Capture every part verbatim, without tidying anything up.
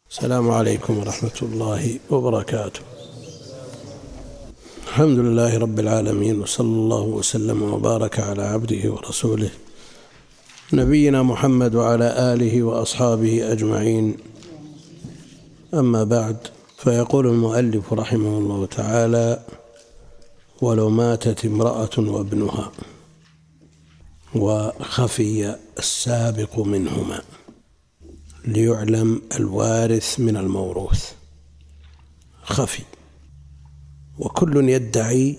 السلام عليكم ورحمة الله وبركاته. الحمد لله رب العالمين، وصلى الله وسلم وبارك على عبده ورسوله نبينا محمد وعلى آله وأصحابه أجمعين. أما بعد، فيقول المؤلف رحمه الله تعالى: ولو ماتت امرأة وابنها وخفي السابق منهما ليعلم الوارث من الموروث. خفي، وكل يدعي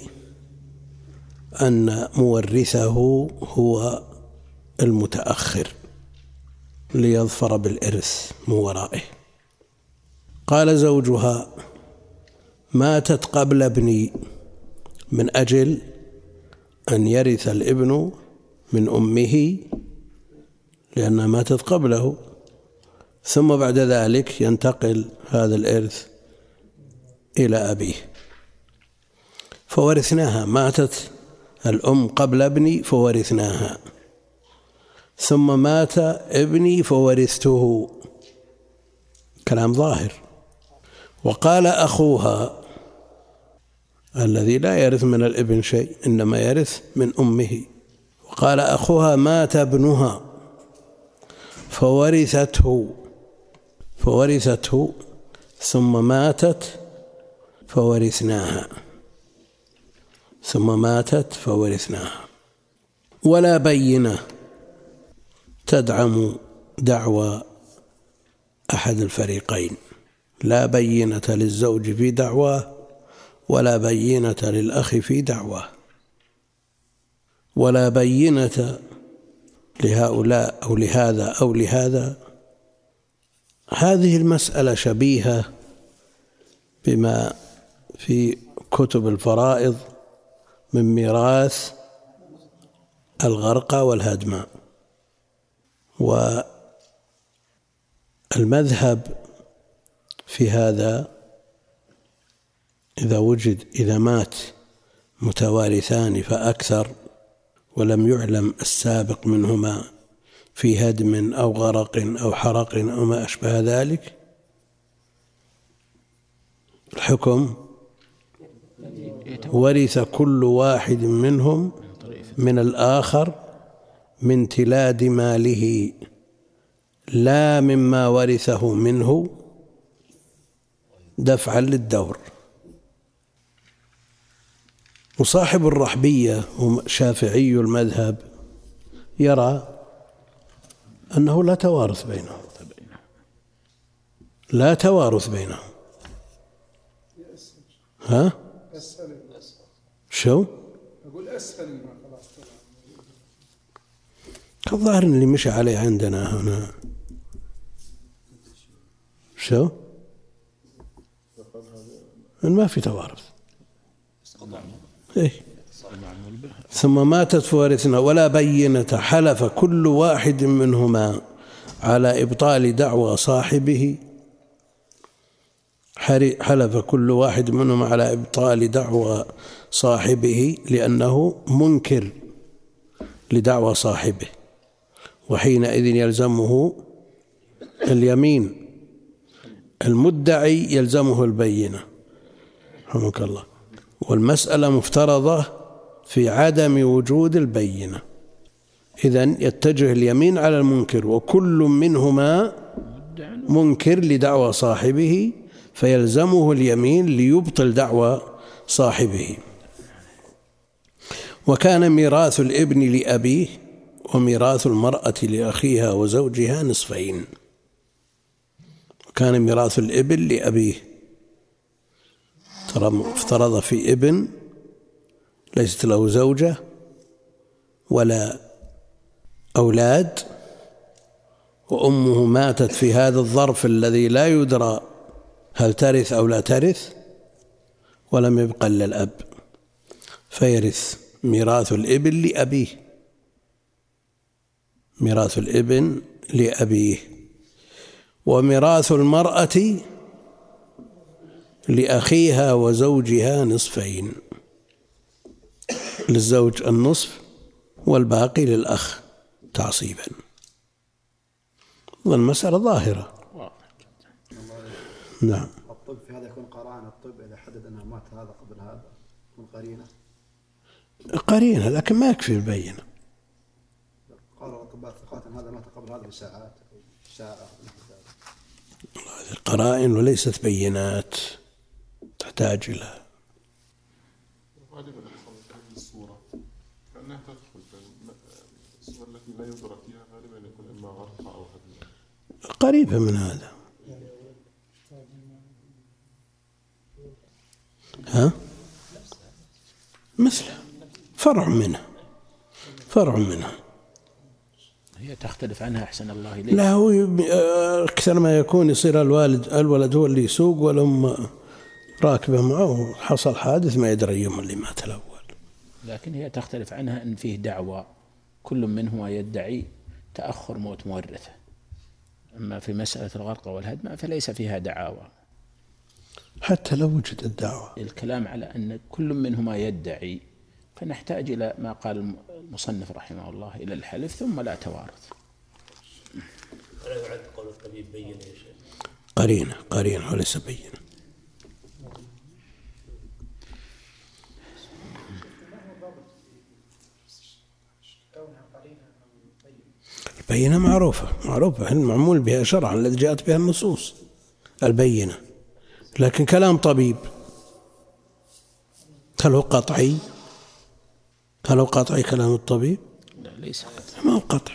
أن مورثه هو المتأخر ليظفر بالإرث من ورائه. قال زوجها: ماتت قبل ابني، من أجل أن يرث الابن من أمه لأنها ماتت قبله، ثم بعد ذلك ينتقل هذا الإرث إلى أبيه. فورثناها، ماتت الأم قبل ابني فورثناها، ثم مات ابني فورثته. كلام ظاهر. وقال أخوها الذي لا يرث من الابن شيء، إنما يرث من أمه. وقال أخوها: مات ابنها فورثته فورثته ثم ماتت فورثناها ثم ماتت فورثناها. ولا بينة تدعم دعوى أحد الفريقين، لا بينة للزوج في دعواه ولا بينة للأخ في دعواه، ولا بينة لهؤلاء أو لهذا أو لهذا. هذه المسألة شبيهة بما في كتب الفرائض من ميراث الغرقى والهدماء. والمذهب في هذا إذا وجد إذا مات متوارثان فأكثر ولم يعلم السابق منهما في هدم أو غرق أو حرق أو ما أشبه ذلك، الحكم ورث كل واحد منهم من الآخر من تلاد ماله، لا مما ورثه منه دفعا للدور. وصاحب الرحبية شافعي المذهب يرى أنه لا توارث بينهم، لا توارث بينهم. ها؟ شو؟ أقول أسهل. الظاهر اللي مشى عليه عندنا هنا شو؟ ما في توارث. إيه؟ ثم ماتت فورثنا. ولا بينة حلف كل واحد منهما على إبطال دعوى صاحبه حلف كل واحد منهما على إبطال دعوى صاحبه لأنه منكر لدعوى صاحبه، وحينئذ يلزمه اليمين. المدعي يلزمه البينة، رحمك الله. والمسألة مفترضة في عدم وجود البينة، إذن يتجه اليمين على المنكر، وكل منهما منكر لدعوى صاحبه فيلزمه اليمين ليبطل دعوى صاحبه. وكان ميراث الابن لأبيه وميراث المرأة لأخيها وزوجها نصفين. وكان ميراث الابن لأبيه، ترى افترض في ابن ليست له زوجة ولا أولاد، وأمه ماتت في هذا الظرف الذي لا يدرى هل ترث أو لا ترث، ولم يبق إلا الأب، فيرث ميراث الابن لأبيه ميراث الابن لأبيه. وميراث المرأة لأخيها وزوجها نصفين، للزوج النصف والباقي للأخ تعصيبا. والمسألة ظاهرة. نعم. الطب في هذا يكون قرائن الطب إذا حدد أنه مات هذا قبل هذا يكون قرينة قرينة، لكن ما يكفي البينة. قال الأطباء الثقات أن هذا مات قبل هذا بساعات أو ساعة. هذه قرائن وليست بينات تحتاج إلى. غالبا هذه الصورة كأنها تدخل في الصورة التي لا يدرك فيها، غالبا يكون إما غرق أو هدم. قريبة من هذا. ها؟ مثله، فرع منها، فرع منها. هي تختلف عنها أحسن الله إليك. لا، هو أكثر ما يكون يصير الوالد الولد هو اللي يسوق والأم راكبة معه، حصل حادث ما يدري يوم اللي مات الأول. لكن هي تختلف عنها أن فيه دعوة كل منهما يدعي تأخر موت مورثه. أما في مسألة الغرق والهدم فليس فيها دعاوى حتى لو وجد الدعوة. الكلام على أن كل منهما يدعي، فنحتاج إلى ما قال المصنف رحمه الله إلى الحلف ثم لا توارث. ولا يعد قول الطبيب بين يا شيخ؟ قرينة، قرينة وليس بينة. البينة معروفة، معروفة المعمول بها شرعا الذي جاءت بها النصوص البينة. لكن كلام طبيب هل هو قطعي؟ هل هو قطعي كلام الطبيب؟ لا ليس قطعي. ما هو قطعي.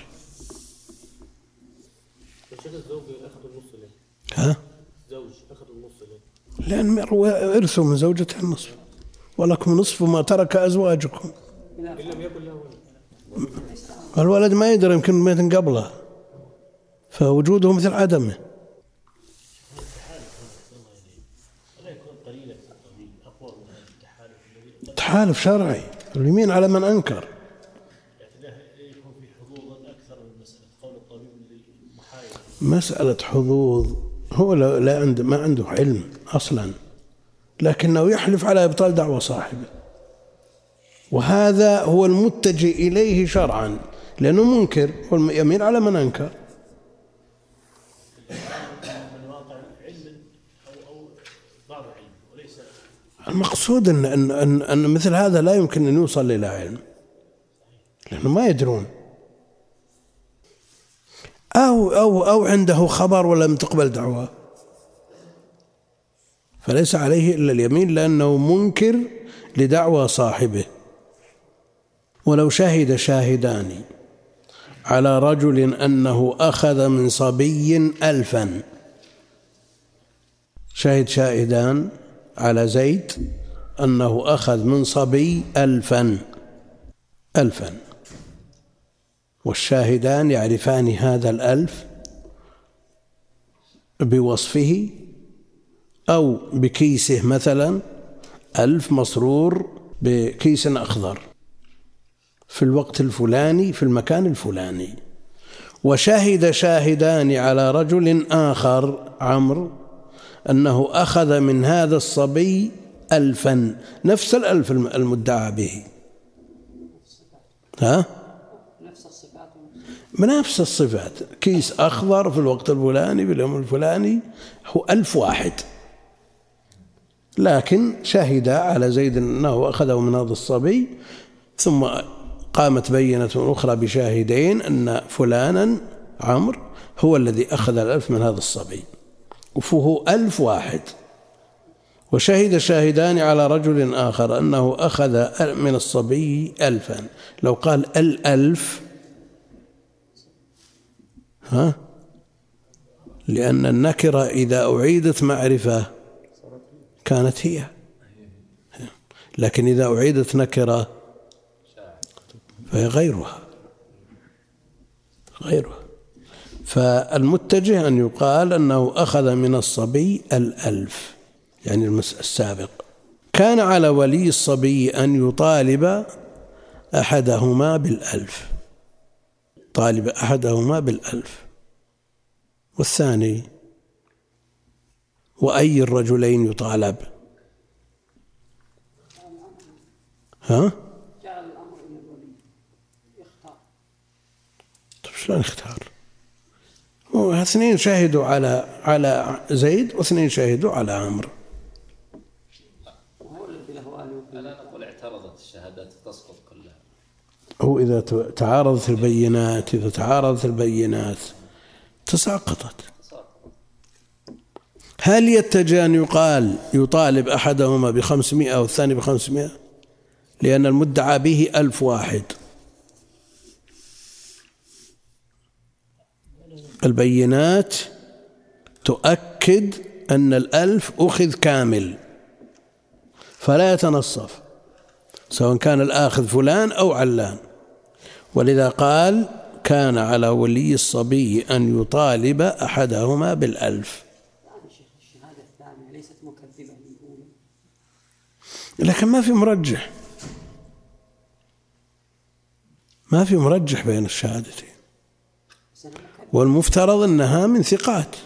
الشيخ الزوج أخذ النص له. ها؟ زوج أخذ النص له. لأن ارثوا من زوجته النصف ولكم نصف ما ترك أزواجكم. إن لم يكن له ولد. الولد ما يدري يمكن ميت قبله، فوجوده مثل عدمه. تحالف شرعي، اليمين على من أنكر. يكون في حظوظ أكثر من مسألة قول الطبيب المحايل. مسألة حظوظ هو لا عنده، ما عنده علم أصلا، لكنه يحلف على إبطال دعوة صاحبه، وهذا هو المتجه إليه شرعا لأنه منكر، واليمين على من أنكر. من واقع علم أو أو بعض علم وليس. المقصود أن, أن, أن, أن مثل هذا لا يمكن أن يوصل إلى علم لأنه ما يدرون، أو, أو, أو عنده خبر ولم تقبل دعوة، فليس عليه إلا اليمين لأنه منكر لدعوى صاحبه. ولو شهد شاهدان على رجل أنه أخذ من صبي ألفا، شهد شاهدان على زيد أنه أخذ من صبي ألفا ألفا، والشاهدان يعرفان هذا الألف بوصفه أو بكيسه، مثلا ألف مسرور بكيس أخضر في الوقت الفلاني في المكان الفلاني. وشهد شاهدان على رجل آخر عمرو أنه أخذ من هذا الصبي ألفا، نفس الألف المدعى به، ها؟ بنفس الصفات، كيس أخضر في الوقت الفلاني باليوم الفلاني، هو ألف واحد، لكن شهد على زيد أنه أخذه من هذا الصبي، ثم قامت بينة أخرى بشاهدين أن فلانا عمرو هو الذي أخذ الألف من هذا الصبي، وفيه ألف واحد. وشهد شاهدان على رجل آخر أنه أخذ من الصبي ألفا، لو قال الألف، ها؟ لأن النكرة إذا أعيدت معرفة كانت هي، لكن إذا أعيدت نكرة فهي غيرها غيرها فالمتجه أن يقال أنه أخذ من الصبي الألف، يعني السابق. كان على ولي الصبي أن يطالب أحدهما بالألف، طالب أحدهما بالألف، والثاني وأي الرجلين يطالب؟ ها؟ طيب شلون يختار؟ واثنين شهدوا على على زيد واثنين شهدوا على عمرو. ألا نقول اعترضت الشهادات تسقط كلها. هو إذا تعارضت البينات إذا تعارضت البينات تساقطت. هل يتجه أن يقال يطالب أحدهما بخمسمائة والثاني بخمسمائة لأن المدعى به ألف واحد؟ البينات تؤكد أن الألف أخذ كامل فلا يتنصف سواء كان الآخذ فلان أو علان، ولذا قال كان على ولي الصبي أن يطالب أحدهما بالألف. الشهادة الثانية ليست مكذبة للأولى، لكن ما في مرجح ما في مرجح بين الشهادتين، والمفترض أنها من ثقات،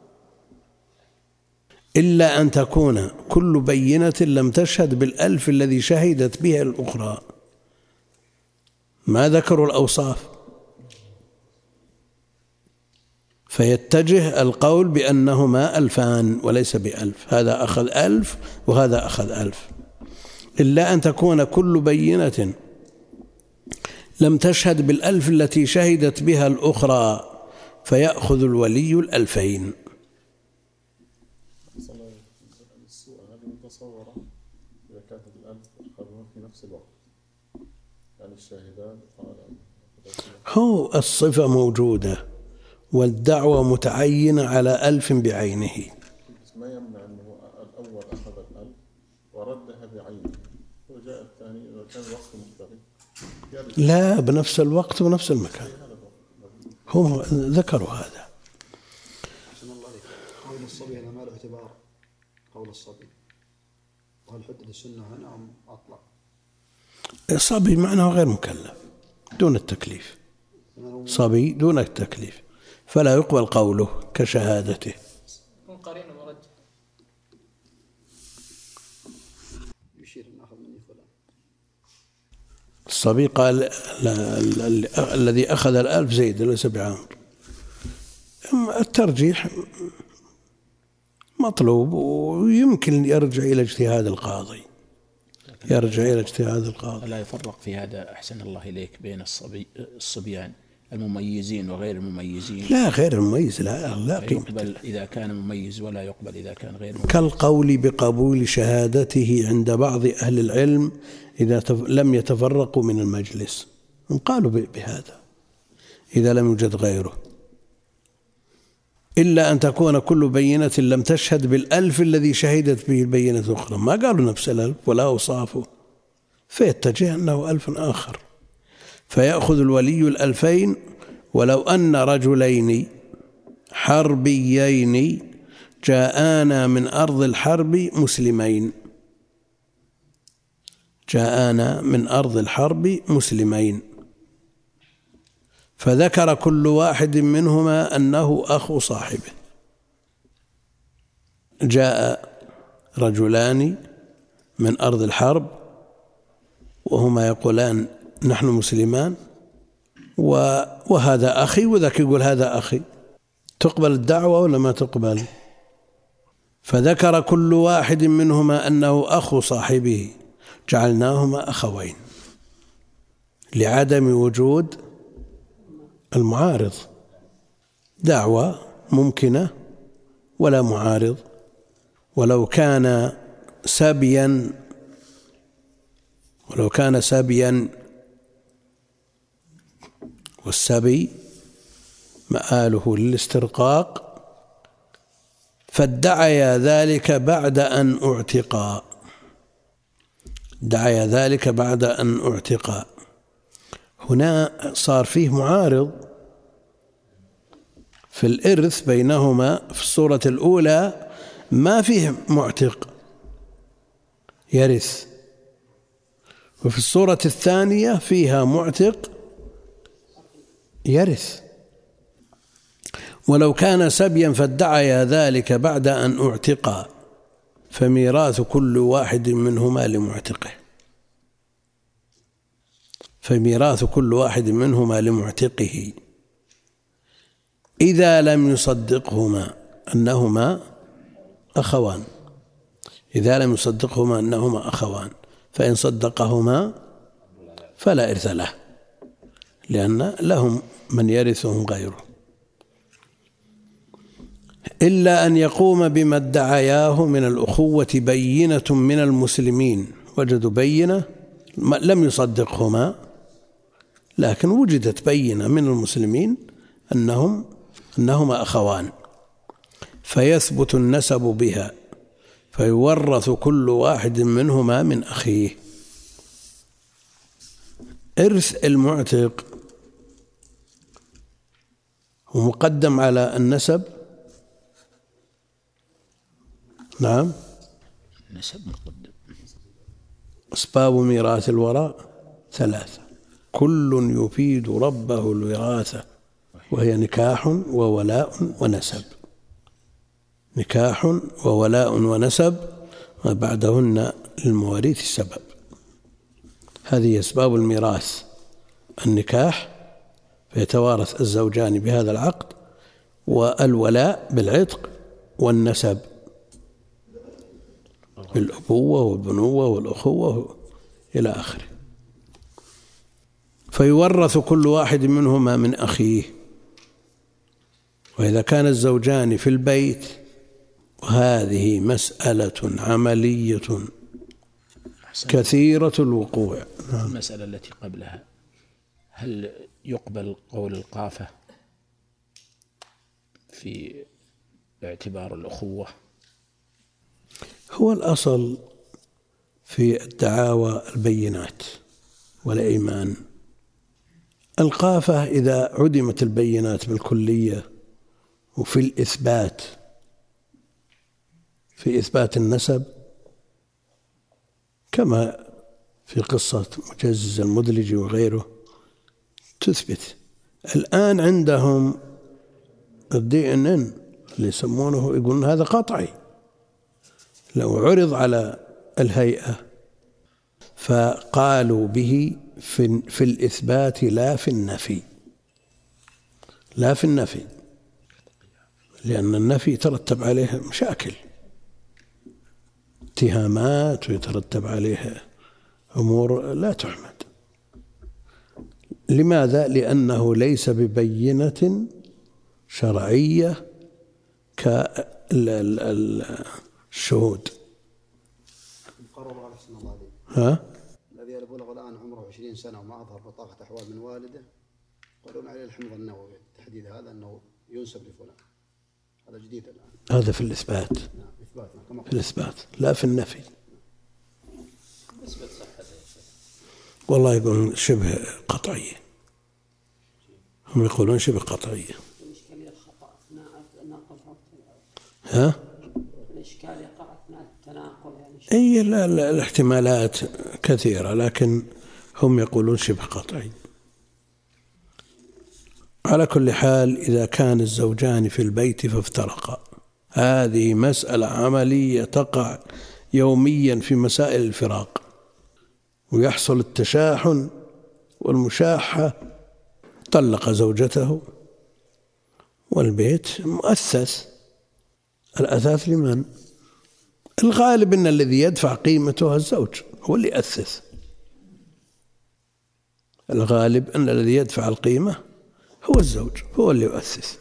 إلا أن تكون كل بينة لم تشهد بالألف الذي شهدت به الأخرى. ما ذكروا الأوصاف، فيتجه القول بأنهما ألفان وليس بألف، هذا أخذ ألف وهذا أخذ ألف، إلا أن تكون كل بينة لم تشهد بالألف التي شهدت بها الأخرى فيأخذ الولي الألفين. السوء هذه متصورة إذا كانت الألف أخذوها في نفس الوقت، يعني الشاهدان قال هو الصفة موجودة والدعوة متعينة على ألف بعينه، بس ما يمنع أنه الأول أخذ الألف وردها بعينه وجاء الثاني إذا كان الوقت مختلف لا بنفس الوقت ونفس المكان، هم ذكروا هذا. قول الصبي هنا ما له اعتبار قول الصبي، وهل حدد السنة هنا أم أطلق؟ الصبي معناه غير مكلف دون التكليف، صبي دون التكليف فلا يقبل قوله كشهادته. قرين مرجح يشير أن أخذ مني فلان. الصبي قال الذي أخذ الألف زيد ليس بعمر. الترجيح مطلوب ويمكن يرجع إلى اجتهاد القاضي، يرجع إلى اجتهاد القاضي. لا يفرق في هذا أحسن الله إليك بين الصبي الصبيان المميزين وغير المميزين؟ لا غير المميز لا لا يقبل إذا كان مميز ولا يقبل إذا كان غير مميز. كالقول بقبول شهادته عند بعض أهل العلم إذا لم يتفرقوا من المجلس، هم قالوا بهذا إذا لم يوجد غيره، إلا أن تكون كل بينة لم تشهد بالألف الذي شهدت به البينة الأخرى، ما قالوا نفس الألف ولا أوصافه، فيتجه أنه ألف آخر فيأخذ الولي الألفين ولو أن رجلين حربيين جاءانا من أرض الحرب مسلمين جاءانا من أرض الحرب مسلمين فذكر كل واحد منهما أنه أخو صاحبه. جاء رجلان من أرض الحرب وهما يقولان نحن مسلمان وهذا أخي وذاك يقول هذا أخي، تقبل الدعوة ولا ما تقبل؟ فذكر كل واحد منهما أنه أخو صاحبه جعلناهما أخوين لعدم وجود المعارض، دعوة ممكنة ولا معارض. ولو كان سبيا ولو كان سبيا والسبي مآله للاسترقاق فادعيا ذلك بعد أن اعتقا دعيا ذلك بعد أن اعتقا هنا صار فيه معارض في الإرث بينهما. في الصورة الأولى ما فيه معتق يرث، وفي الصورة الثانية فيها معتق يرث. ولو كان سبيا فادعيا ذلك بعد أن اعتقا فميراث كل واحد منهما لمعتقه فميراث كل واحد منهما لمعتقه إذا لم يصدقهما أنهما أخوان، إذا لم يصدقهما أنهما أخوان، فإن صدقهما فلا إرث له، لأن لهم من يرثهم غيره، إلا أن يقوم بما ادعياه من الأخوة بينة من المسلمين. وجدوا بينة لم يصدقهما، لكن وجدت بينة من المسلمين أنهم أنهما أخوان، فيثبت النسب بها، فيورث كل واحد منهما من أخيه. إرث المعتق هو مقدم على النسب. نعم، النسب مقدم. أسباب ميراث الوراء ثلاثة، كل يفيد ربه الوراثة، وهي نكاح وولاء ونسب. نكاح وولاء ونسب، وبعدهن للمواريث السبب. هذه أسباب الميراث: النكاح فيتوارث الزوجان بهذا العقد، والولاء بالعتق، والنسب بالأبوة والبنوة والأخوة إلى آخره. فيورث كل واحد منهما من أخيه. وإذا كان الزوجان في البيت، وهذه مسألة عملية كثيرة الوقوع. المسألة التي قبلها، هل يقبل قول القافة في اعتبار الأخوة؟ هو الأصل في الدعاوى البينات والأيمان. القافة إذا عدمت البينات بالكلية، وفي الإثبات في إثبات النسب، كما في قصة مجزز المدلج وغيره، تثبت. الآن عندهم الدي ان ان اللي يسمونه، يقولون هذا قطعي. لو عرض على الهيئة فقالوا به في, في الإثبات لا في النفي، لا في النفي، لأن النفي يترتب عليه مشاكل، اتهامات، ويترتب عليه أمور لا تحمد. لماذا؟ لأنه ليس ببينة شرعية كالشهود. ها؟ الذي بلغ الآن عمره عشرين سنة وما أظهر بطاقة أحوال من والده، يقولون عليه الحمض النووي، تحديد هذا أنه ينسب لفلان. هذا جديد الآن. هذا في الإثبات. نعم، إثبات. في الإثبات لا في النفي. والله يقولون شبه قطعية، هم يقولون شبه قطعية. ها؟ الإشكال يقع أثناء التناقل يعني. أي لا لا الاحتمالات كثيرة، لكن هم يقولون شبه قطعي. على كل حال، إذا كان الزوجان في البيت فافترقا، هذه مسألة عملية تقع يوميا في مسائل الفراق، ويحصل التشاحن والمشاحة. طلق زوجته والبيت مؤثث، الأثاث لمن؟ الغالب أن الذي يدفع قيمته الزوج، هو اللي يأثث. الغالب أن الذي يدفع القيمة هو الزوج، هو اللي يؤثث،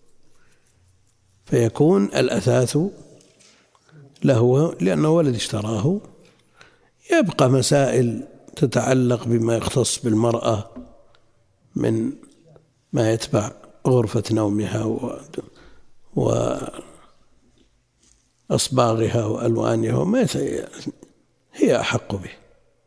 فيكون الأثاث له لأنه هو الذي اشتراه. يبقى مسائل تتعلق بما يختص بالمرأة من ما يتبع غرفة نومها وأصباغها وألوانها وما هي أحق به.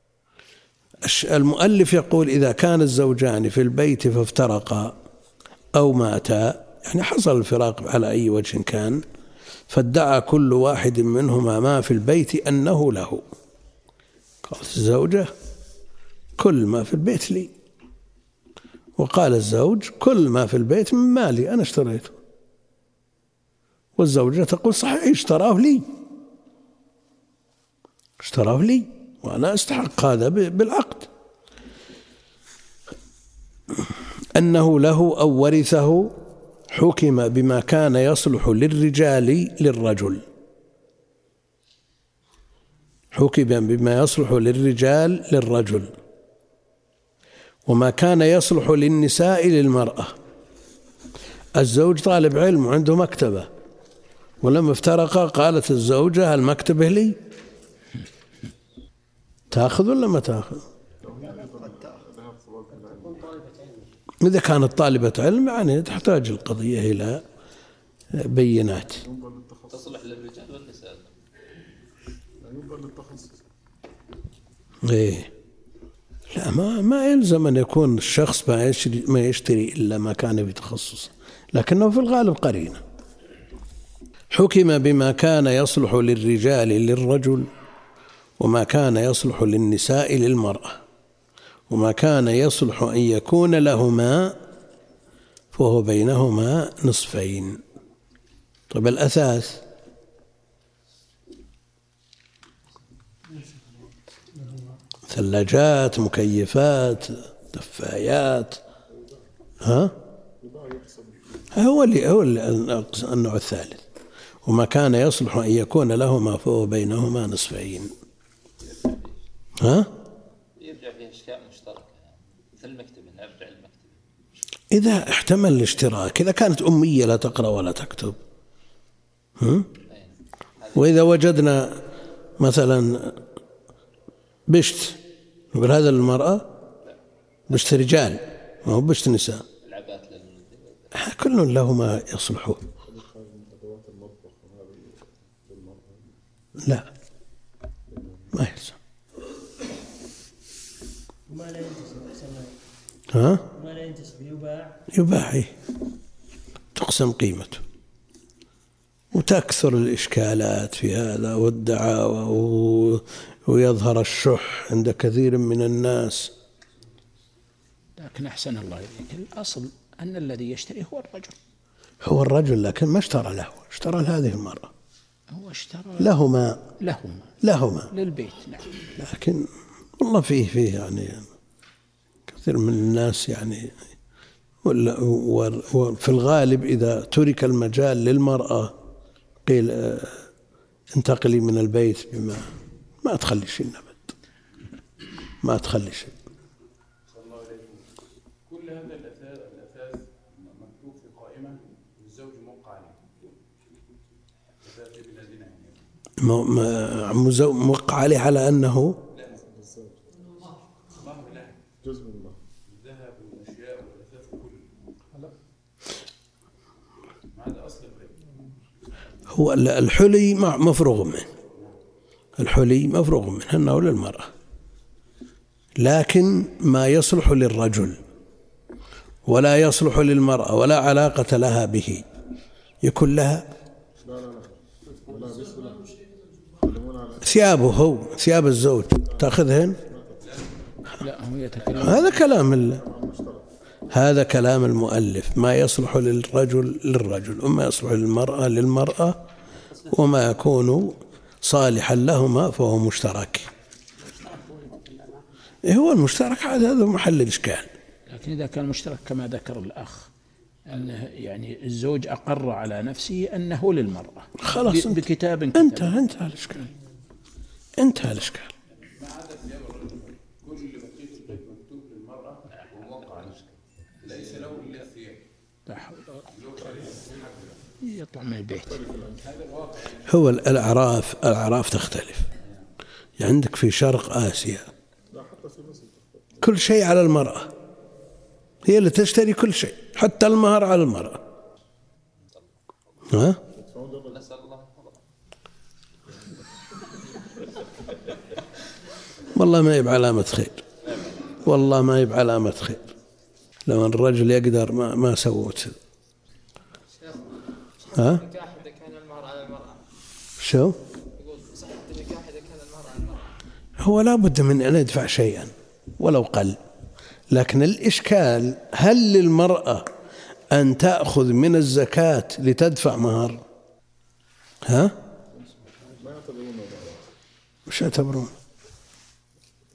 المؤلف يقول: إذا كان الزوجان في البيت فافترقا أو ماتا، يعني حصل الفراق على أي وجه كان، فادعى كل واحد منهما ما في البيت أنه له. قالت الزوجة: كل ما في البيت لي. وقال الزوج: كل ما في البيت من مالي، أنا اشتريته. والزوجة تقول: صحيح، اشتراه لي، اشتراه لي وأنا أستحق هذا بالعقد، أنه له أو ورثه حكم بما كان يصلح للرجال للرجل، حكم بما يصلح للرجال للرجل، وما كان يصلح للنساء للمرأة. الزوج طالب علم وعنده مكتبة، ولما افترقا قالت الزوجة المكتبة لي، تأخذ ولا ما تأخذ؟ إذا كانت طالبة علم يعني تحتاج القضية إلى بينات. تصلح للرجال والنساء. إيه لا، ما ما يلزم أن يكون الشخص ما يشتري ما يشتري إلا ما كان بتخصصه، لكنه في الغالب قرينة. حكم بما كان يصلح للرجال للرجل، وما كان يصلح للنساء للمرأة، وما كان يصلح أن يكون لهما فهو بينهما نصفين. طيب الأثاث ثلاجات، مكيفات، دفايات، ها هو اللي هو النوع الثالث. وما كان يصلح أن يكون لهما فهو بينهما نصفين. ها يرجع فيها أشياء مشتركة مثل المكتبة، نرجع المكتبة إذا احتمل الاشتراك، إذا كانت أمية لا تقرأ ولا تكتب. ها؟ وإذا وجدنا مثلا بشت، نقول هذا للمرأة، بشت رجال ما هو بشت نساء، كل له ما يصلحه. لا ما يلزم. وما لا ينتسب ها؟ وما لا ينتسب يباع يباع تقسم قيمته. وتكثر الإشكالات في هذا والدعاوى، ويظهر الشح عند كثير من الناس. لكن أحسن الله إليك، الأصل أن الذي يشتري هو الرجل، هو الرجل، لكن ما اشترى له، اشترى لهذه المرأة. هو اشترى لهما لهما لهما للبيت. نعم. لكن والله فيه فيه يعني كثير من الناس يعني، وفي الغالب إذا ترك المجال للمرأة قيل انتقلي من البيت بما ما تخلي شيء أبد، ما تخلي شيء. كل هذا الأثاث مكتوب في قائمة الزوج موقع عليه. موقع عليه على أنه جزء من الله، الذهب والأشياء والأثاث كله. هذا أصل البيت. هو الحلي مفروغ منه، الحلي مفروغ منه أنه للمرأة، لكن ما يصلح للرجل ولا يصلح للمرأة ولا علاقة لها به يكون لها. ثيابه هو ثياب الزوج تأخذهن. لا، هو يتكلم. هذا كلام الله، هذا كلام المؤلف. ما يصلح للرجل للرجل، وما يصلح للمرأة للمرأة، وما يكون صالحا لهما فهو مشترك. هو المشترك هذا محل الإشكال. لكن إذا كان مشترك كما ذكر الأخ أنه يعني الزوج أقر على نفسه أنه للمرأة خلاص بكتاب انتهى انتهى الإشكال، انتهى الإشكال. ما عدا ثياب الرجل كل بقية البيت مكتوب للمرأة وموقع عليه، ليس له إلا الثياب. يطلع من البيت. هو الأعراف الأعراف تختلف. عندك في شرق آسيا كل شيء على المرأة، هي اللي تشتري كل شيء، حتى المهر على المرأة. ها؟ والله ما يبقى علامة خير، والله ما يبقى علامة خير. لو أن الرجل يقدر ما ما سوت. ها؟ النكاح إذا كان المهر على المرأة. شو؟ يقول صحة النكاح إذا كان المهر على المرأة. هو لا بد من أن يدفع شيئا ولو قل، لكن الإشكال هل للمرأة أن تأخذ من الزكاة لتدفع مهر؟ ها؟ مش يعتبرون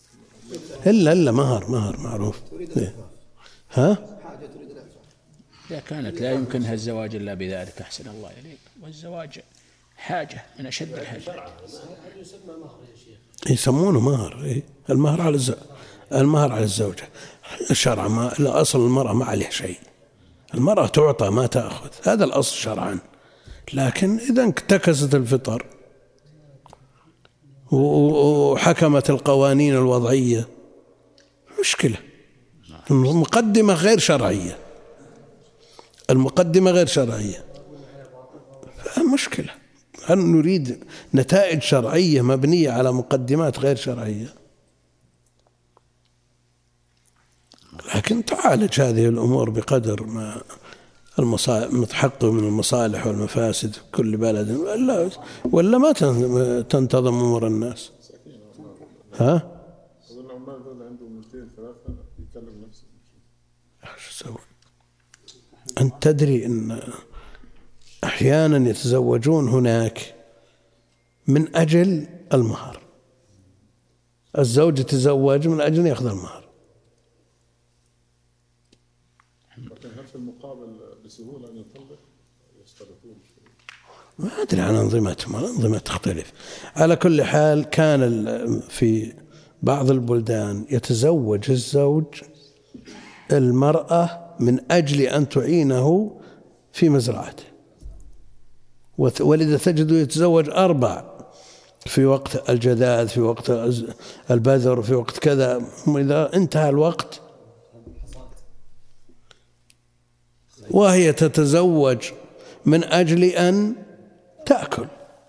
إلا إلا مهر مهر معروف. ها؟ إذا كانت لا يمكنها الزواج إلا بذلك أحسن الله إليك، والزواج حاجة من أشد الحاجة. يسمونه مهر. إيه؟ المهر على الزوج، المهر على الزوجة. الشرع ما الأصل المرأة ما عليه شيء، المرأة تعطى ما تأخذ، هذا الأصل شرعا. لكن إذا انتكست الفطر وحكمت القوانين الوضعية مشكلة. المقدمة غير شرعية، المقدمة غير شرعية، مشكلة. هل نريد نتائج شرعية مبنية على مقدمات غير شرعية؟ لكن تعالج هذه الأمور بقدر ما المتحقق من المصالح والمفاسد في كل بلد، ولا ولا ما تنتظم أمور الناس. ها؟ أنت تدري أن أحيانا يتزوجون هناك من أجل المهر، الزوج يتزوج من أجل يأخذ المهر. لكن هل في المقابل بسهولة أن يطلق يشترطون؟ ما أدري عن أنظمتهم، الأنظمة تختلف. على كل حال كان في بعض البلدان يتزوج الزوج المرأة من أجل أن تعينه في مزرعته، ولذا تجد يتزوج أربع في وقت الجذاذ، في وقت البذر، في وقت كذا. إذا انتهى الوقت وهي تتزوج من أجل أن تأكل.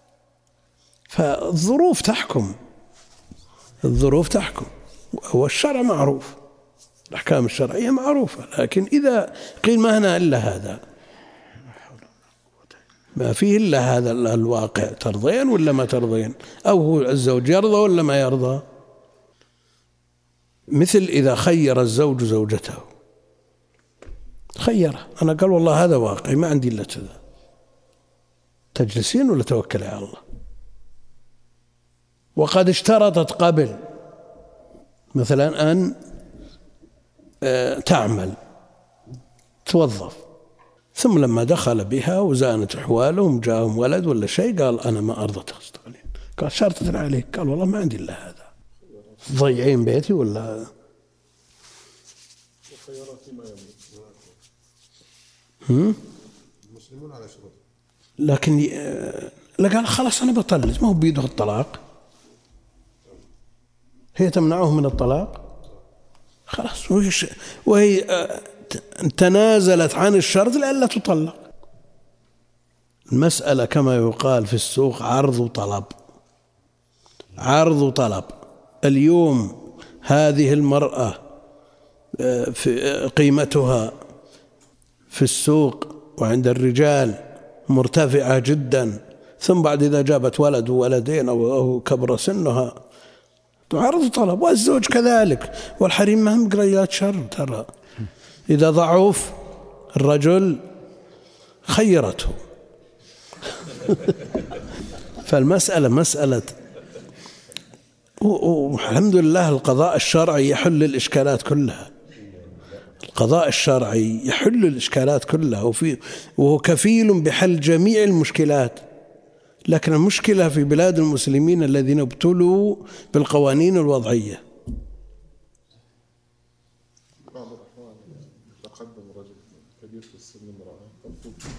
فالظروف تحكم، الظروف تحكم، والشرع معروف، الأحكام الشرعية معروفة. لكن إذا قيل ما هنا إلا هذا، ما فيه إلا هذا الواقع، ترضين ولا ما ترضين؟ أو هو الزوج يرضى ولا ما يرضى؟ مثل إذا خير الزوج زوجته، خيره، أنا قال والله هذا واقعي ما عندي إلا كذا، تجلسين ولا توكلي على الله؟ وقد اشترطت قبل مثلا أن تعمل توظف، ثم لما دخل بها وزانت أحوالهم جاءهم ولد ولا شيء قال أنا ما أرضى تشتغلين. قال شرطت عليك، قال والله ما عندي إلا هذا، ضيعين بيتي ولا هم؟ المسلمون على شروط. لكن لا قال خلاص أنا بطلق، ما هو بيده الطلاق، هي تمنعه من الطلاق خلاص، وهي تنازلت عن الشرط لألا تطلق. المسألة كما يقال في السوق عرض وطلب، عرض وطلب. اليوم هذه المرأة في قيمتها في السوق وعند الرجال مرتفعة جدا، ثم بعد إذا جابت ولد وولدين أو كبر سنها تعرض طلب، والزوج كذلك، والحريم ما هم قريات شر. ترى إذا ضعف الرجل خيرته. فالمسألة مسألة، والحمد لله القضاء الشرعي يحل الإشكالات كلها، القضاء الشرعي يحل الإشكالات كلها، وفي وهو كفيل بحل جميع المشكلات. لكن المشكلة في بلاد المسلمين الذين ابتلوا بالقوانين الوضعية. بعض الأحوال يتقدم رجل كبير في السن امرأة،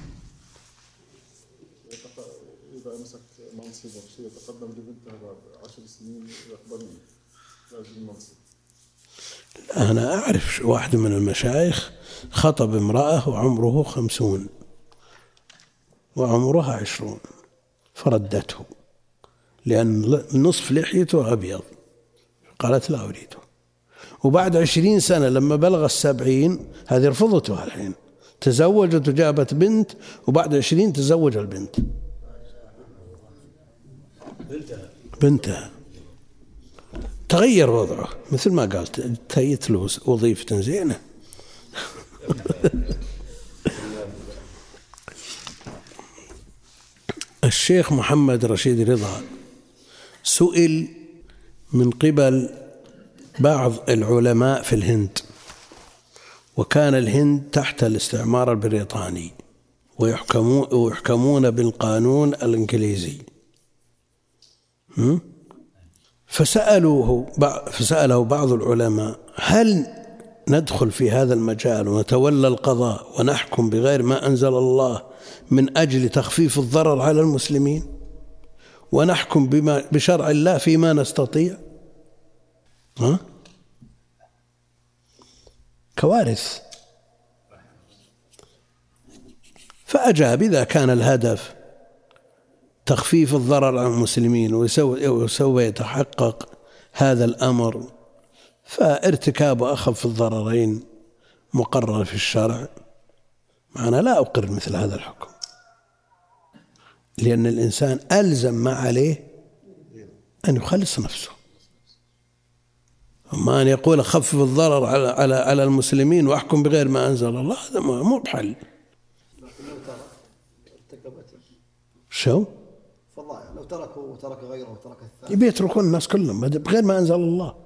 إذا مسك منصب أو شيء يتقدم لبنتها بعد عشر سنين يقبل لازم المنصب. أنا أعرف واحد من المشايخ خطب امرأة وعمره خمسون وعمرها عشرون، فردته لأن نصف لحيته أبيض، قالت لا أريده. وبعد عشرين سنة لما بلغ السبعين هذه رفضتها، الحين تزوجت وجابت بنت، وبعد عشرين تزوج البنت بنتها، تغير وضعه مثل ما قالت، تهيت له وظيفة زينة. الشيخ محمد رشيد رضا سئل من قبل بعض العلماء في الهند، وكان الهند تحت الاستعمار البريطاني ويحكمون بالقانون الإنجليزي. فسألوه فسأله بعض العلماء: هل ندخل في هذا المجال ونتولى القضاء ونحكم بغير ما أنزل الله من أجل تخفيف الضرر على المسلمين، ونحكم بما بشرع الله فيما نستطيع؟ ها؟ كوارث. فأجاب: إذا كان الهدف تخفيف الضرر على المسلمين وسوف يتحقق هذا الأمر، فارتكاب أخف الضررين مقرر في الشرع. معنا لا أقر مثل هذا الحكم، لأن الإنسان ألزم ما عليه أن يخلص نفسه، أما أن يقول خفف الضرر على على على المسلمين وأحكم بغير ما أنزل الله، هذا مو بحل. شو؟ فضائع لو تركوا وترك غيره وترك الثاني يبي يتركون الناس كلهم بغير ما أنزل الله.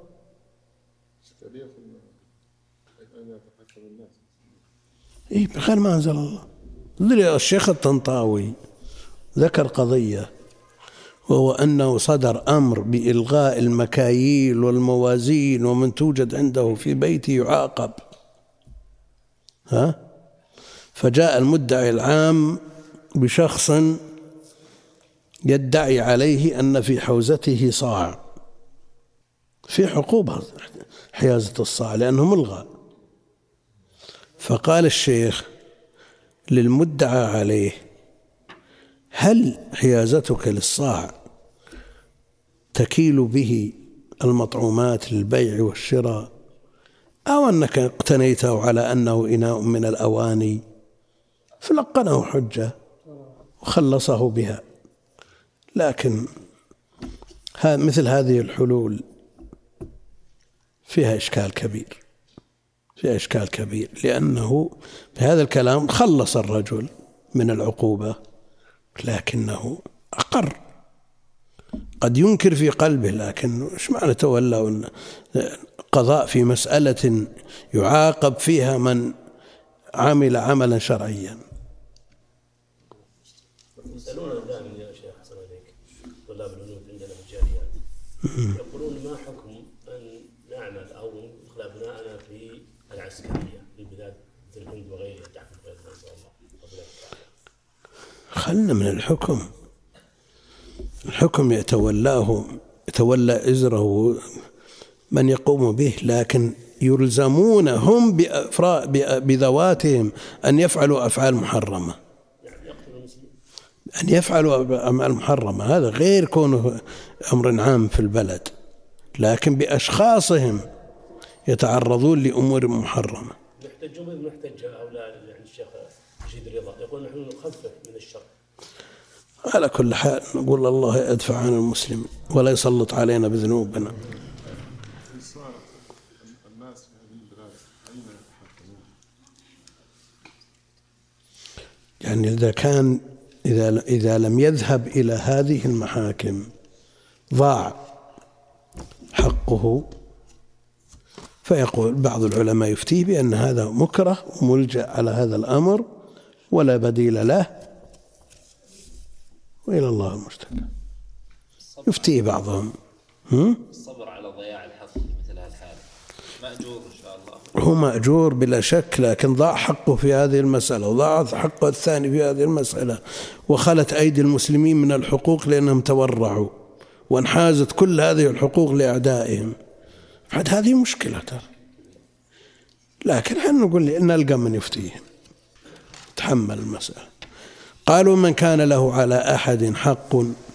إيه بغير ما أنزل الله. الشيخ الطنطاوي ذكر قضية، وهو أنه صدر أمر بإلغاء المكاييل والموازين، ومن توجد عنده في بيته يعاقب. ها؟ فجاء المدعي العام بشخص يدعي عليه أن في حوزته صاع، في عقوبة حيازة الصاع لأنه ملغى. فقال الشيخ للمدعى عليه: هل حيازتك للصاع تكيل به المطعومات للبيع والشراء، أو أنك اقتنيته على أنه إناء من الأواني؟ فلقنه حجة وخلصه بها. لكن مثل هذه الحلول فيها إشكال كبير، فيها إشكال كبير، لأنه بهذا الكلام خلص الرجل من العقوبة، لكنه أقر. قد ينكر في قلبه، لكن إيش معنى تولى قضاء في مسألة يعاقب فيها من عمل عملا شرعيا؟ يسألون دائما يا شيخ حسن عليك طلاب العلوم عندنا في الجاليات، يقولون ما حكم أن نعمل أو ندخل أبنائنا في العسكرية في بلاد مثل الهند وغيرها تحت القيادة ما شاء الله. خلنا من الحكم. الحكم يتولاه يتولى إزره من يقوم به، لكن يلزمون هم بذواتهم أن يفعلوا أفعال محرمة، أن يفعلوا أعمال محرمة. هذا غير كونه أمر عام في البلد، لكن بأشخاصهم يتعرضون لأمور محرمة. نحتجون بنحتج هؤلاء يعني الشيخ رشيد رضا يقول نحن نخفف من الشر. على كل حال نقول الله يدفع عن المسلم ولا يسلط علينا بذنوبنا. الناس في هذه البلاد أين يتحكمون؟ يعني إذا كان إذا إذا لم يذهب إلى هذه المحاكم ضاع حقه، فيقول بعض العلماء يفتيه بأن هذا مكره وملجأ على هذا الأمر ولا بديل له، وإلى الله المشتكى. يفتيه بعضهم. الصبر على ضياع الحق مثل هالحالة مأجور إن شاء الله. هو مأجور بلا شك، لكن ضاع حقه في هذه المسألة، وضاع حقه الثاني في هذه المسألة، وخلت أيدي المسلمين من الحقوق لأنهم تورعوا، وانحازت كل هذه الحقوق لأعدائهم. بعد هذه مشكلة ترى، لكن احنا نقول إن نلقى من يفتيهم تحمل المسألة. قالوا: من كان له على أحد حق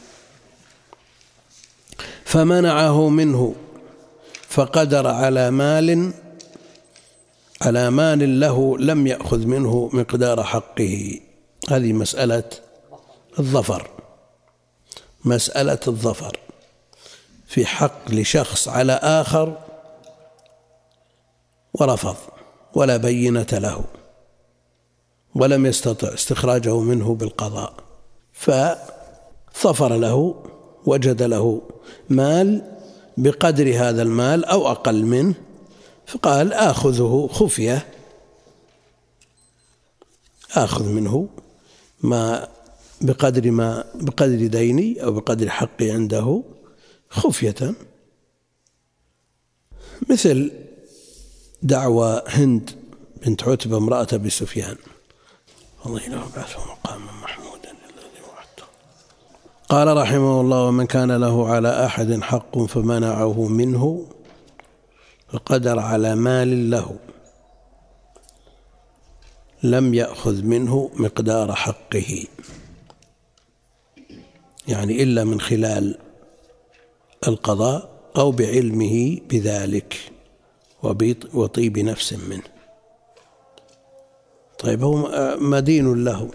فمنعه منه فقدر على مال على مال له لم يأخذ منه مقدار حقه. هذه مسألة الظفر، مسألة الظفر في حق لشخص على آخر ورفض ولا بينة له ولم يستطع استخراجه منه بالقضاء، فظفر له، وجد له مال بقدر هذا المال أو أقل منه، فقال: آخذه خفية آخذ منه ما بقدر ما بقدر ديني أو بقدر حقي عنده خفية، مثل دعوى هند بنت عتبة امرأة أبي سفيان، الله له بعثه مقاما محمودا الذي وعدته. قال رحمه الله: ومن كان له على أحد حق فمنعه منه فقدر على مال له لم يأخذ منه مقدار حقه، يعني إلا من خلال القضاء أو بعلمه بذلك وطيب نفس منه. طيب هو مدين له،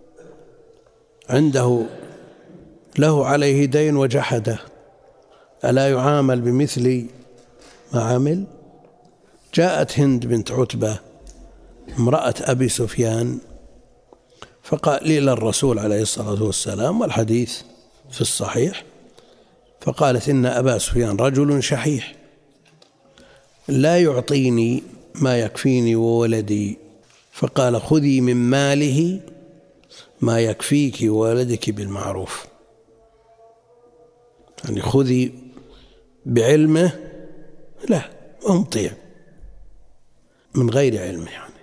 عنده له عليه دين وجحده، ألا يعامل بمثل ما عمل؟ جاءت هند بنت عتبة امرأة أبي سفيان فقال إلى الرسول عليه الصلاة والسلام، والحديث في الصحيح، فقالت: إن أبا سفيان رجل شحيح لا يعطيني ما يكفيني وولدي، فقال: خذي من ماله ما يكفيك وولدك بالمعروف، يعني خذي بعلمه، لا أمطيع من غير علمه. يعني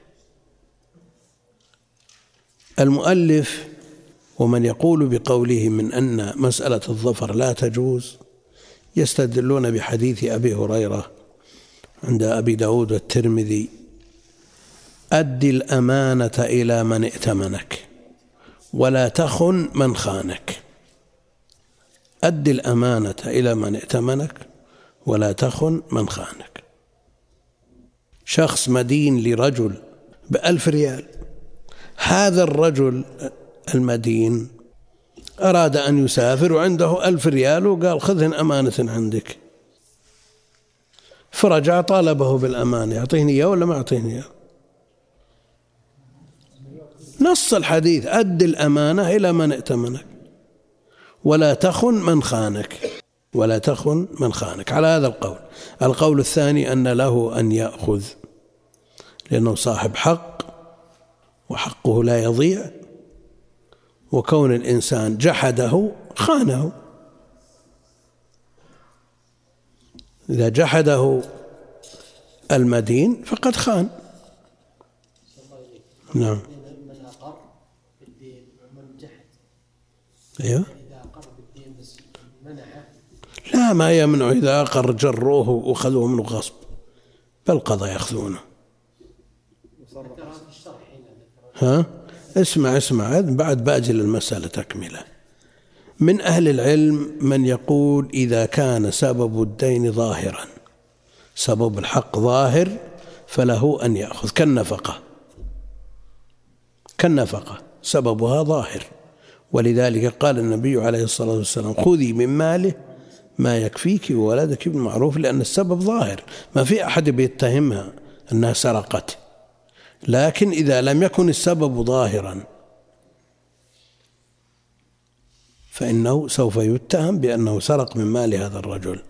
المؤلف ومن يقول بقوله من أن مسألة الظفر لا تجوز يستدلون بحديث أبي هريرة عند أبي داود والترمذي: أد الأمانة إلى من ائتمنك ولا تخن من خانك. أد الأمانة إلى من ائتمنك ولا تخن من خانك. شخص مدين لرجل بألف ريال، هذا الرجل المدين أراد أن يسافر وعنده ألف ريال وقال: خذهن أمانة عندك، فرجع طالبه بالأمانة، يعطيني إياه ولا ما يعطيني إياه؟ نص الحديث: أد الأمانة إلى من ائتمنك ولا تخن من خانك، ولا تخن من خانك، على هذا القول. القول الثاني أن له أن يأخذ لأنه صاحب حق وحقه لا يضيع، وكون الإنسان جحده خانه. إذا جحده المدين فقد خان. نعم. أيوه. لا، ما يمنع إذا أقر جروه وأخذوه منه غصب، بل قضى يأخذونه. ها؟ اسمع اسمع بعد باجي للمسألة تكملة. من أهل العلم من يقول إذا كان سبب الدين ظاهرا، سبب الحق ظاهر، فله أن يأخذ كالنفقة. كالنفقة سببها ظاهر، ولذلك قال النبي عليه الصلاة والسلام: خذي من ماله ما يكفيك وولدك بالمعروف، لأن السبب ظاهر، ما في أحد بيتهمها أنها سرقت. لكن إذا لم يكن السبب ظاهرا فإنه سوف يتهم بأنه سرق من مال هذا الرجل،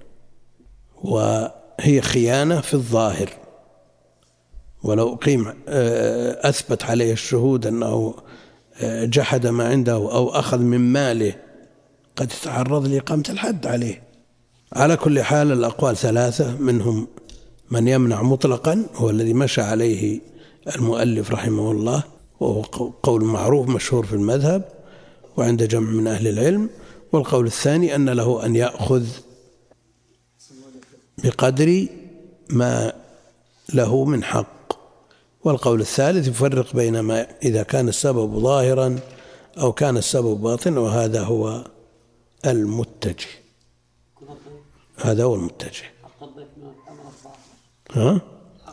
وهي خيانة في الظاهر. ولو قيم أثبت عليه الشهود أنه جحد ما عنده أو أخذ من ماله قد يتعرض لإقامة الحد عليه. على كل حال الأقوال ثلاثة، منهم من يمنع مطلقا هو الذي مشى عليه المؤلف رحمه الله، وهو قول معروف مشهور في المذهب وعند جمع من أهل العلم. والقول الثاني أن له أن يأخذ بقدر ما له من حق. والقول الثالث يفرق بين ما إذا كان السبب ظاهرا أو كان السبب باطن، وهذا هو المتجه. هذا هو المتجه. ها؟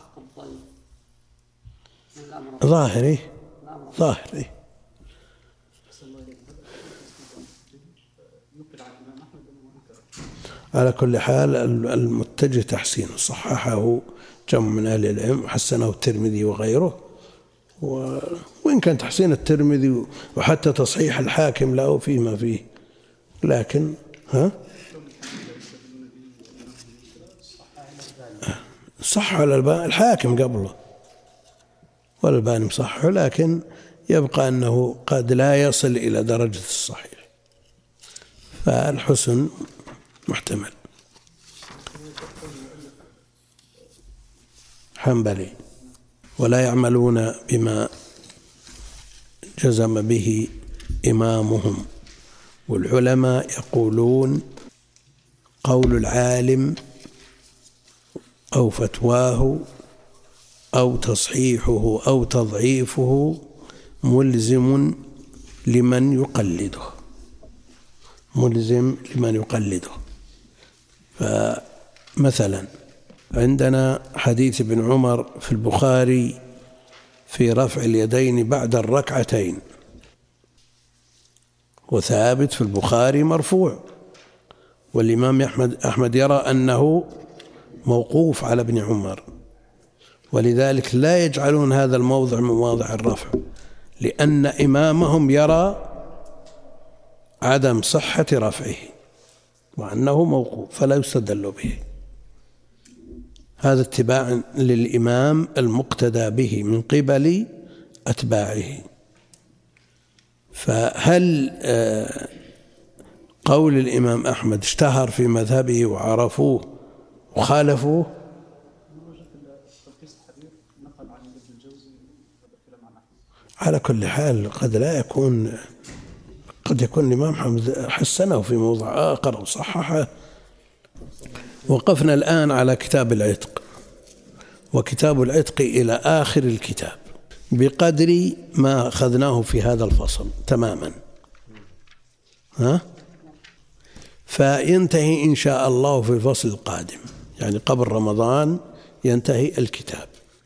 ظاهري ظاهري على كل حال المتجه تحسين، صححه جمع من أهل العلم، حسنه الترمذي وغيره. وإن كان تحسين الترمذي وحتى تصحيح الحاكم له فيما فيه، لكن ها صح على الحاكم قبله والألباني مصححه، لكن يبقى أنه قد لا يصل إلى درجة الصحيح، فالحسن محتمل. حنبلي: ولا يعملون بما جزم به إمامهم. والعلماء يقولون قول العالم أو فتواه أو تصحيحه أو تضعيفه ملزم لمن يقلده، ملزم لمن يقلده. فمثلا عندنا حديث ابن عمر في البخاري في رفع اليدين بعد الركعتين، وثابت في البخاري مرفوع، والإمام أحمد أحمد يرى أنه موقوف على ابن عمر، ولذلك لا يجعلون هذا الموضع من مواضع الرفع، لأن إمامهم يرى عدم صحة رفعه وأنه موقوف، فلا يستدل به. هذا اتباع للإمام المقتدى به من قبل أتباعه. فهل قول الإمام أحمد اشتهر في مذهبه وعرفوه وخالفوه؟ على كل حال قد لا يكون، قد يكون الإمام أحمد حسنه في موضع آخر وصححه. وقفنا الآن على كتاب العتق، وكتاب العتق إلى آخر الكتاب بقدر ما أخذناه في هذا الفصل تماما، ها؟ فينتهي إن شاء الله في الفصل القادم، يعني قبل رمضان ينتهي الكتاب.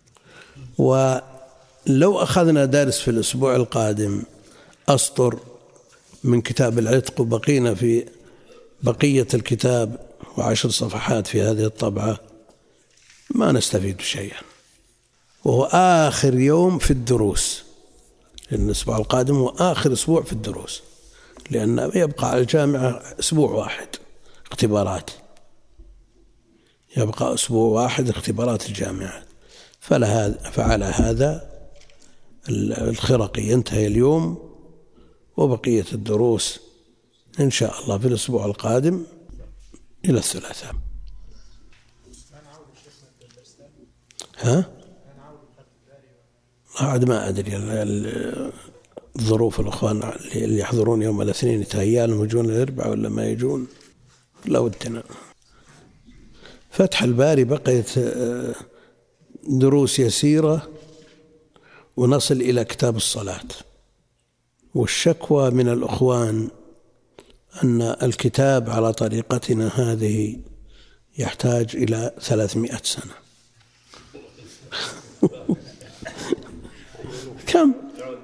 ولو أخذنا درس في الأسبوع القادم أسطر من كتاب العتق وبقينا في بقية الكتاب وعشر صفحات في هذه الطبعة ما نستفيد شيئا، وهو آخر يوم في الدروس، لأن الأسبوع القادم هو آخر أسبوع في الدروس، لأن يبقى على الجامعة أسبوع واحد اختبارات، يبقى أسبوع واحد اختبارات الجامعة. فعلى هذا الخرقي ينتهي اليوم، وبقية الدروس إن شاء الله في الأسبوع القادم إلى الثلاثاء. ها؟ أعد ما أدري الظروف، الأخوان اللي يحضرون يوم الاثنين يتهيأ لهم يجون الأربعاء ولا ما يجون، لا ودنا. فتح الباري بقيت دروس يسيرة ونصل إلى كتاب الصلاة. والشكوى من الأخوان أن الكتاب على طريقتنا هذه يحتاج إلى ثلاثمائة سنة. كم؟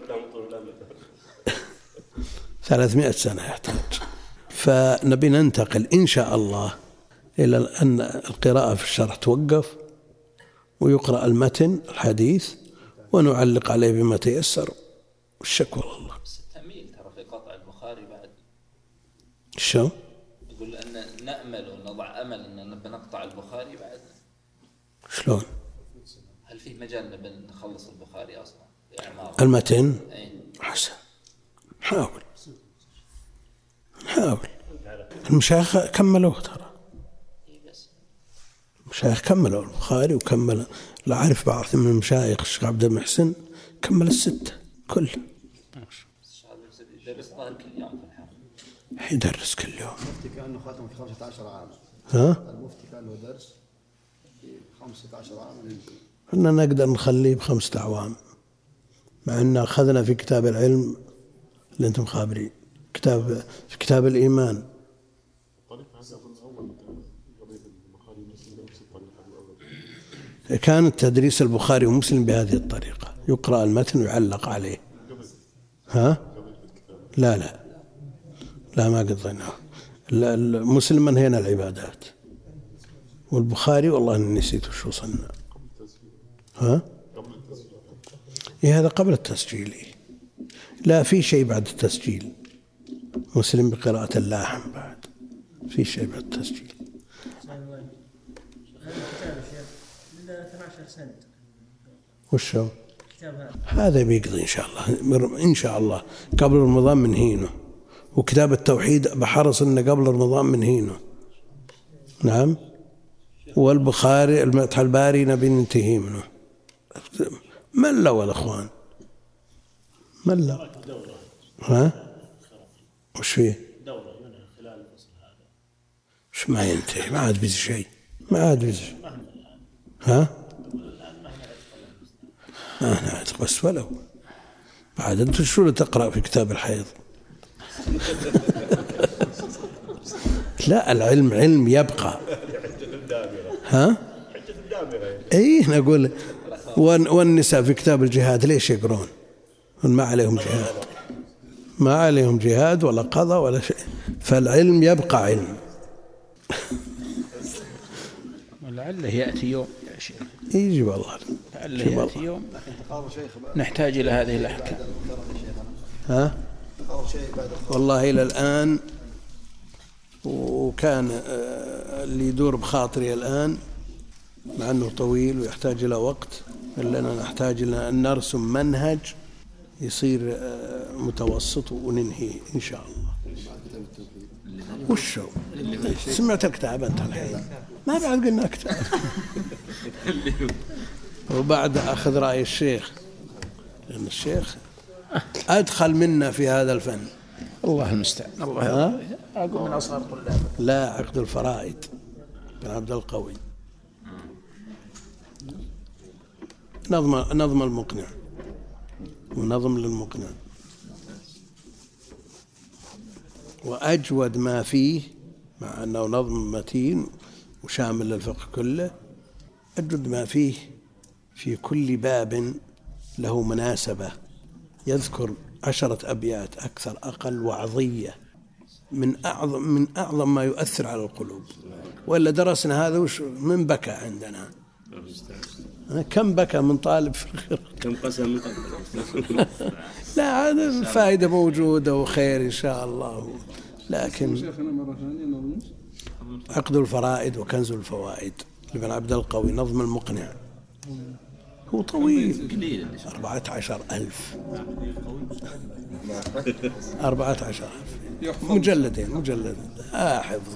ثلاثمائة سنة يحتاج. فنبي ننتقل إن شاء الله إلى أن القراءة في الشرح توقف، ويقرأ المتن الحديث ونعلق عليه بما تيسر، والشكوى الله. التأميل ترى في قطع البخاري بعد شو؟ يقول أن نأمل ونضع أمل أن بنقطع البخاري بعد. شلون؟ هل في مجال نبي نخلص البخاري أصلا؟ المتن؟ حسن، نحاول نحاول. المشايخ كملوه ترى، المشايخ كملوا البخاري وكمل. لا أعرف بعض من المشايخ الشيخ عبد المحسن كمل الستة كله. يدرس ظاهر كل يوم في الحرم. يدرس كل يوم. المفتي كأنه ختم في خمسة عشر عام. ها؟ المفتي كأنه درس في خمسة عشر عام. إحنا نقدر نخليه بخمسة أعوام، مع أن أخذنا في كتاب العلم اللي أنتم خابرين، كتاب في كتاب الإيمان. كان تدريس البخاري ومسلم بهذه الطريقة، يقرأ المتن ويعلق عليه. ها؟ لا لا لا ما قضيناه. المسلم من هنا العبادات، والبخاري والله إني نسيت وش وصلنا. ها؟ إيه هذا قبل التسجيل. لا في شيء بعد التسجيل، مسلم بقراءة اللاحم بعد في شيء بعد التسجيل. اثنا عشر سنة وش هو؟ هذا بيقضي إن شاء الله، إن شاء الله قبل رمضان منهينه، وكتاب التوحيد بحرص إنه قبل رمضان منهينه. نعم. والبخاري المدح الباري نبي ننتهي منه. ملا والأخوان ملا. ها وش فيه؟ وش ما ينتهي، ما عاد بيزي شيء، ما عاد بيزي شيء. ها ما أنا بس ولو بعد أنت شو اللي تقرأ في كتاب الحيض؟ لا العلم علم يبقى. ها ايه نقول والنساء في كتاب الجهاد ليش يقرون؟ ما عليهم جهاد، ما عليهم جهاد ولا قضاء ولا شيء، فالعلم يبقى علم. لعله يأتي يوم يا شيخ، يجي والله لعله يأتي يوم نحتاج إلى هذه الأحكام. ها والله إلى الآن، وكان اللي يدور بخاطري الآن مع أنه طويل ويحتاج إلى وقت، إننا نحتاج إلى أن نرسم منهج يصير متوسط وننهي إن شاء الله. وشو سمعت الكتاب أنت الحين؟ ما بعد قلنا كتاب. وبعد أخذ رأي الشيخ، لأن الشيخ أدخل منا في هذا الفن. الله المستعان. الله أقول من أصغر طلاب. لا عقد الفرائد بن عبد القوي، نظم نظم المقنع ونظم للمقنع، وأجود ما فيه مع أنه نظم متين وشامل للفقه كله، أجود ما فيه في كل باب له مناسبة يذكر عشرة أبيات أكثر أقل وعظية من أعظم من أعظم ما يؤثر على القلوب. وإلا درسنا هذا وش من بكى عندنا؟ كم بكى من طالب في الخير، كم قسم من قبل. لا هذا الفائدة موجودة وخير إن شاء الله. لكن عقد الفرائد وكنز الفوائد لابن عبد القوي، نظم المقنع هو طويل، أربعة عشر ألف أربعة عشر ألف مجلدين مجلدين آه حفظ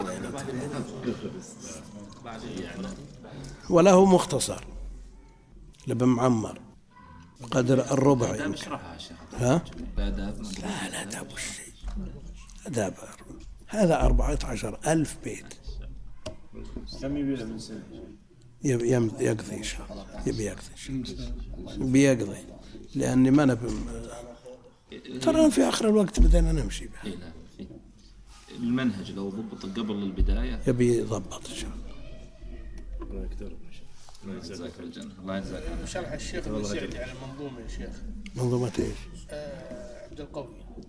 وله مختصر لابن معمر قدر الربع يمكن. ها لا لا داب الشيء داب هذا أربعة عشر ألف بيت. كم يبي له من سنة؟ يبي يقضي إن شاء الله، يبي يقضي بيقضي، لأني ما نبي ترى في آخر الوقت بدأنا نمشي به. المنهج لو ضبط قبل البداية يبي يضبط إن شاء الله. الله يكترم الله يجزاك الجنة. الله يجزاك. وشرح الشيخ ابن سعدي على المنظومة يا شيخ. منظومة إيش؟ آه عبد القوي.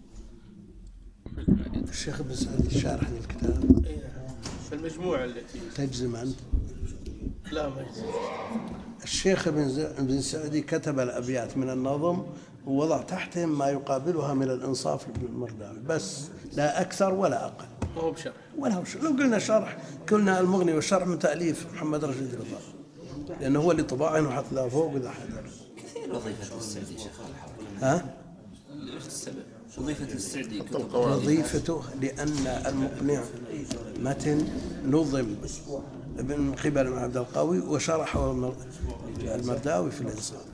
الشيخ ابن سعدي شارح للكتاب. إيه في المجموعة التي تجزم أنت؟ لا ما يجزم. الشيخ ابن سعدي كتب الأبيات من النظم ووضع تحتهم ما يقابلها من الإنصاف لابن المرداوي، بس لا أكثر ولا أقل. هو بشرح ولا هو شرح. لو قلنا شرح قلنا المغني والشرح من تأليف محمد رشيد رضا، لأنه هو اللي طبعه وحط له فوق وذا حذر. كثير وظيفة السعدي شيخ. ها؟ السبب وظيفة السعدي وظيفته لأن المقنع متن نظم من قبل عبد القوي وشرحه المرداوي في الإنصاف.